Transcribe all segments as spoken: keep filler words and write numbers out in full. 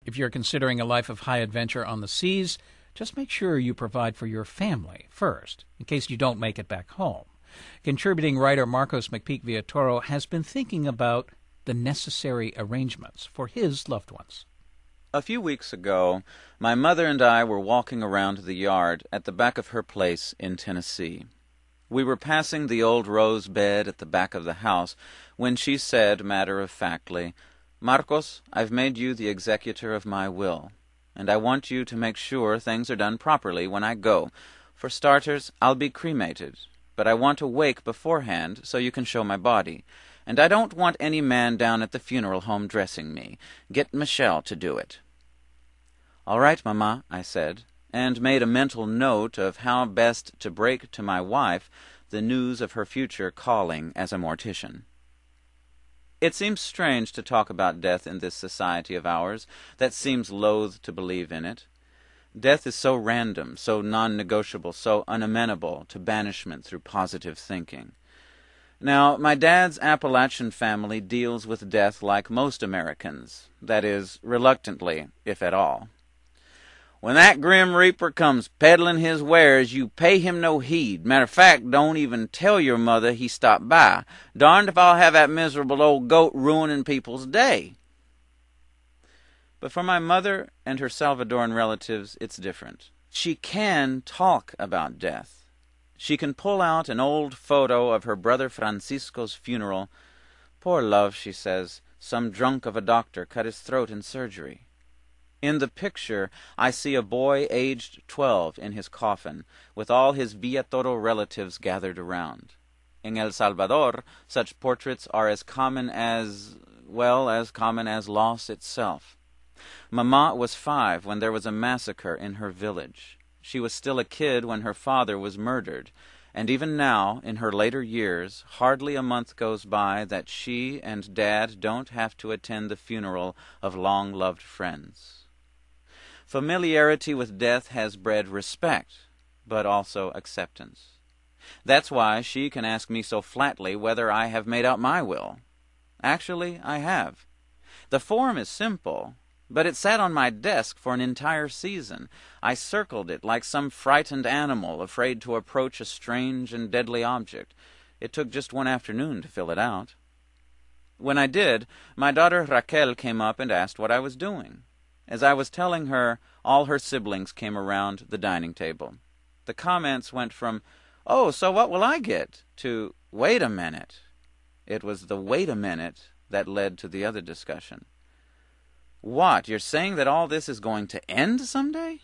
If you're considering a life of high adventure on the seas, just make sure you provide for your family first, in case you don't make it back home. Contributing writer Marcos McPeak Villatoro has been thinking about the necessary arrangements for his loved ones. A few weeks ago, my mother and I were walking around the yard at the back of her place in Tennessee. We were passing the old rose bed at the back of the house when she said matter-of-factly, "Marcos, I've made you the executor of my will, and I want you to make sure things are done properly when I go. For starters, I'll be cremated, but I want a wake beforehand so you can show my body. And I don't want any man down at the funeral home dressing me. Get Michelle to do it." "All right, Mama," I said, and made a mental note of how best to break to my wife the news of her future calling as a mortician. It seems strange to talk about death in this society of ours that seems loath to believe in it. Death is so random, so non-negotiable, so unamenable to banishment through positive thinking. Now, my dad's Appalachian family deals with death like most Americans, that is, reluctantly, if at all. "When that grim reaper comes peddling his wares, you pay him no heed. Matter of fact, don't even tell your mother he stopped by. Darned if I'll have that miserable old goat ruining people's day." But for my mother and her Salvadoran relatives, it's different. She can talk about death. She can pull out an old photo of her brother Francisco's funeral. "Poor love," she says, "some drunk of a doctor cut his throat in surgery." In the picture, I see a boy aged twelve in his coffin, with all his Villatoro relatives gathered around. In El Salvador, such portraits are as common as, well, as common as loss itself. Mama was five when there was a massacre in her village. She was still a kid when her father was murdered, and even now, in her later years, hardly a month goes by that she and Dad don't have to attend the funeral of long-loved friends. Familiarity with death has bred respect, but also acceptance. That's why she can ask me so flatly whether I have made out my will. Actually, I have. The form is simple, but it sat on my desk for an entire season. I circled it like some frightened animal afraid to approach a strange and deadly object. It took just one afternoon to fill it out. When I did, my daughter Raquel came up and asked what I was doing. As I was telling her, all her siblings came around the dining table. The comments went from, "Oh, so what will I get?" to, "Wait a minute." It was the "wait a minute" that led to the other discussion. "What, you're saying that all this is going to end someday?"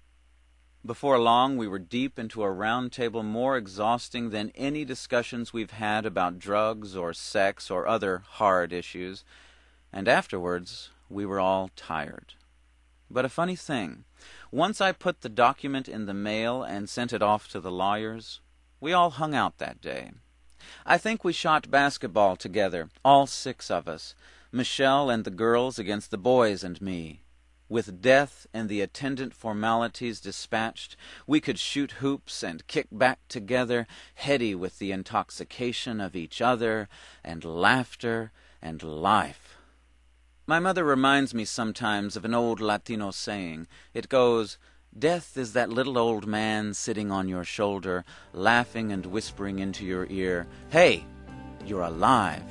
Before long, we were deep into a round table more exhausting than any discussions we've had about drugs or sex or other hard issues, and afterwards we were all tired. But a funny thing, once I put the document in the mail and sent it off to the lawyers, we all hung out that day. I think we shot basketball together, all six of us, Michelle and the girls against the boys and me. With death and the attendant formalities dispatched, we could shoot hoops and kick back together, heady with the intoxication of each other and laughter and life. My mother reminds me sometimes of an old Latino saying. It goes, "Death is that little old man sitting on your shoulder, laughing and whispering into your ear, 'Hey, you're alive.'"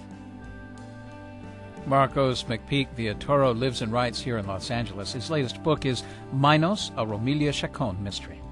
Marcos McPeak Villatoro lives and writes here in Los Angeles. His latest book is Minos, a Romelia Chacon mystery.